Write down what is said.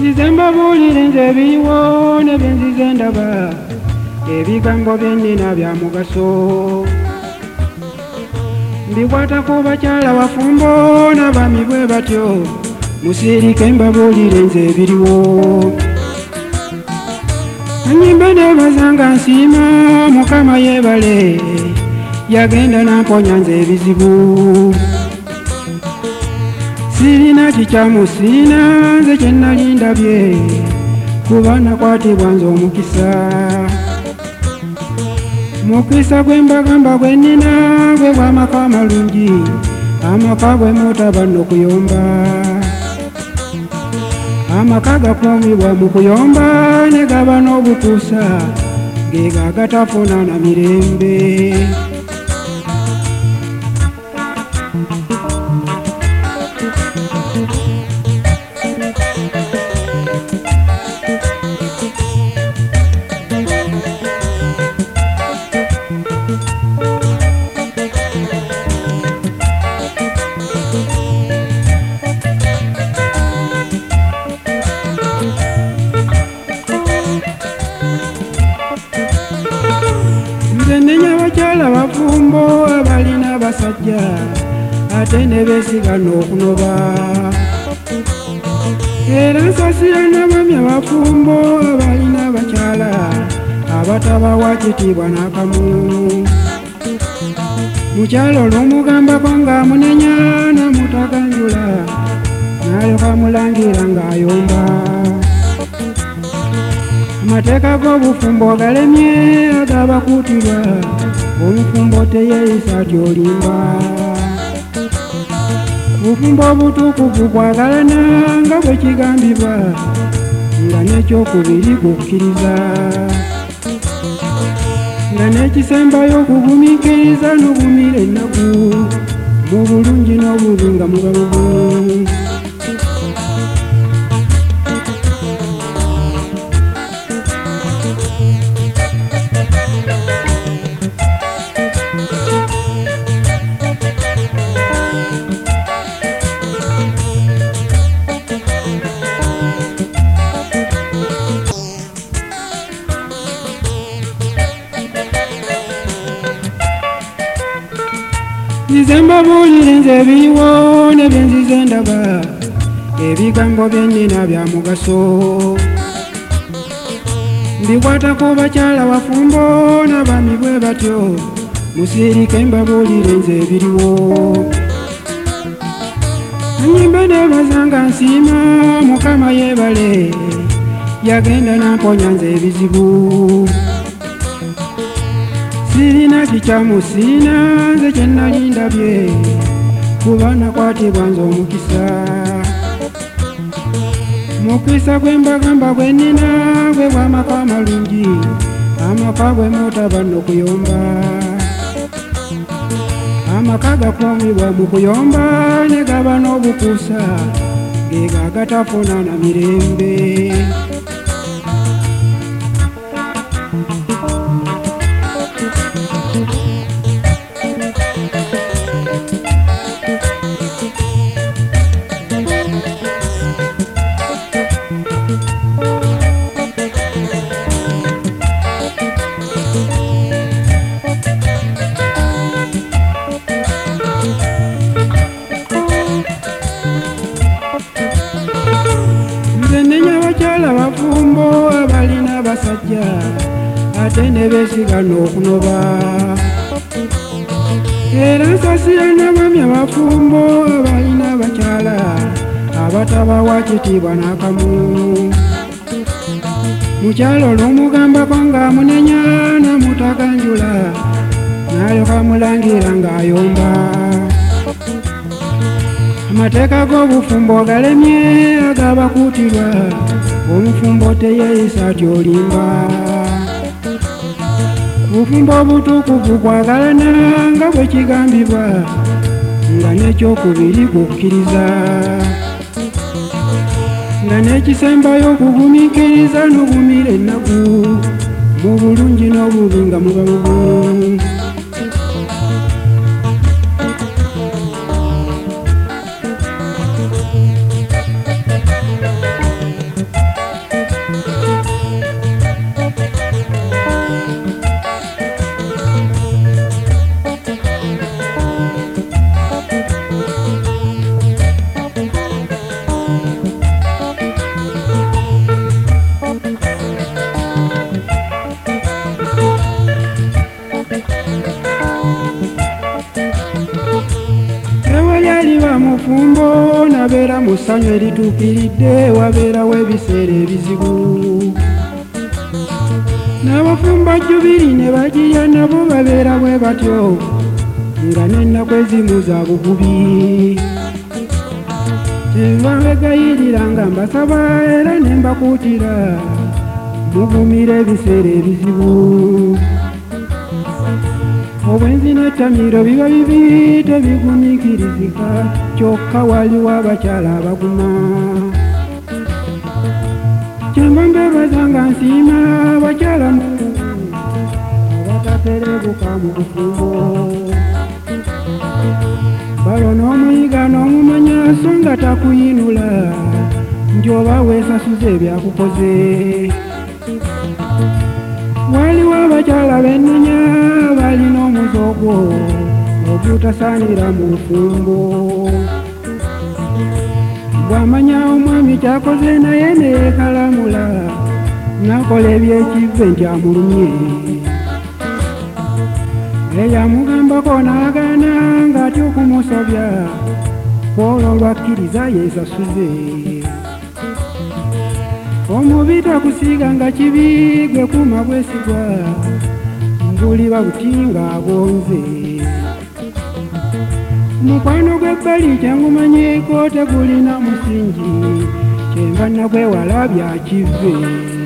nzize mbabuulire nze ebiriwo ne bye nzize ndaba ebigambo bye nnina bya mugaso mbikwata ku bakyala bafumbo n'abaami bwe batyo musiirike mbabuulire nze ebiriwo anyimba neebazanga nsiima mukama yeebale yagenda namponya nze ebizibu sirina kikyamu sirina nze kye nnali ndabye kuba nakwatibwa nze omukisa mukisa gwe mbagamba gwe nnina gwe gw'amaka amalungi amaka gwe mutaba n'okuyomba amaka gakuumibwa mu kuyomba ne gaba n'obukuusa ge gagatafuna na mirembe nenya abakyala bafumbo abalina abasajja ate ne beesiga n'okunoba era nsasira n'abaami abafumbo abalina abakyala abatabawa kitiibwa n'akamu mukyala olw'omugambako ng'amunenya n'amutaganjula n'alyoka amulangira ng'ayomba amateeka g'obufumbo galemye agabakuutirwa omufumbo teyeeyisa ati olimba obufumbo obutukuvu bwagalana nga bwe kigambibwa nga n'ekyokubiri kukkiriza nga n'ekisembayo okugumiikiriza n'ogumira ennaku mu bulungi n'obubi nga muba bubumu nzize mbabuulire nze ebiriwo ne bye nzize ndaba ebigambo bye nnina bya mugaso mbikwata ku bakyala bafumbo n'abaami bwe batyo musiirike mbabuulire nze ebiriwo anyimba neebazanga nsiima mukama yeebale yagenda namponya nze ebizibu sirina kikyamu sirina nze kye nnali ndabye kuba nakwatibwa nze omukisa mukisa gwe mbagamba gwe nnina gwe gw'amaka amalungi amaka gwe mutaba n'okuyomba amaka gakuumibwa mu kuyomba ne gaba n'obukuusa ge gagatafuna na mirembe nenya abakyala bafumbo abalina abasajja ate ne beesiga n'okunoba era nsasira n'abaami abafumbo abalina abakyala abatabawa kitiibwa n'akamu mukyala olw'omugambako ng'amunenya n'amutaganjula n'alyoka amulangira ng'ayomba amateeka g'obufumbo galemye agabakuutirwa omufumbo teyeeyisa ati olimba obufumbo obutukuvu bwagalana nga bwe kigambibwa nga n'ekyokubiri kukkiriza nga n'ekisembayo okugumiikiriza n'ogumira ennaku mu bulungi n'obubi nga muba bubumu mufumbo nabeera mu ssanyu erituukiridde wabeerawo ebiseera ebizibu n'abafumba jjubiri ne bagiya nabo babeera bwe batyo nga n'ennaku ezimu za bugubi enva begayirira nga mbasaba era ne mbakuutira mugumira ebiseera ebizibu obwenzi n'ettamiro biba bibi tebigumiikirizika kyokka waliwo abakyala abaguma kyemba mbeebaza nga nsiima abakyala mungu abataterebuka mu bufumbo balo n'omuyiga n'omumanya so nga takuyinula njoba weesasuza ebyakukoze waliwo abakyala bennenya balina omuzogwo ogutasaanira mu bufumbo bw'amanya omwami kyakoze naye neekalamula nakola ebyekivve nti amulumye eyamugambako n'agaana ng'aty okumusobya olwo lwakkiriza yeesasuze omubi takusiiga nga kibi gwe kuuma bwesigwa mbuliba buti ng'agonze mukwano gw'ebbali kyangumanyiko tegulina musingi kyemba nakwewala byakivve